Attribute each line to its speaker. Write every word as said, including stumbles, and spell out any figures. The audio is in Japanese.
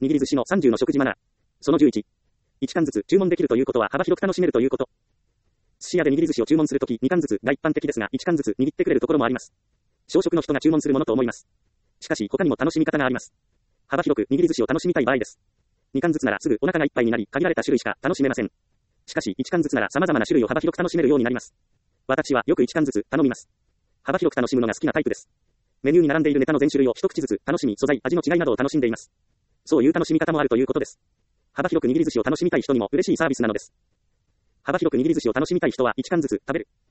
Speaker 1: 握り寿司のさんじゅうの食事マナー。そのじゅういち。いち貫ずつ注文できるということは幅広く楽しめるということ。寿司屋で握り寿司を注文するときに貫ずつが一般的ですが、いち貫ずつ握ってくれるところもあります。小食の人が注文するものと思います。しかし他にも楽しみ方があります。幅広く握り寿司を楽しみたい場合です。に貫ずつならすぐお腹がいっぱいになり、限られた種類しか楽しめません。しかしいち貫ずつなら様々な種類を幅広く楽しめるようになります。私はよくいち貫ずつ頼みます。幅広く楽しむのが好きなタイプです。メニューに並んでいるネタの全種類を一口ずつ楽しみ、素材、味の違いなどを楽しんでいます。そういう楽しみ方もあるということです。幅広く握り寿司を楽しみたい人にも嬉しいサービスなのです。幅広く握り寿司を楽しみたい人はいち貫ずつ食べる。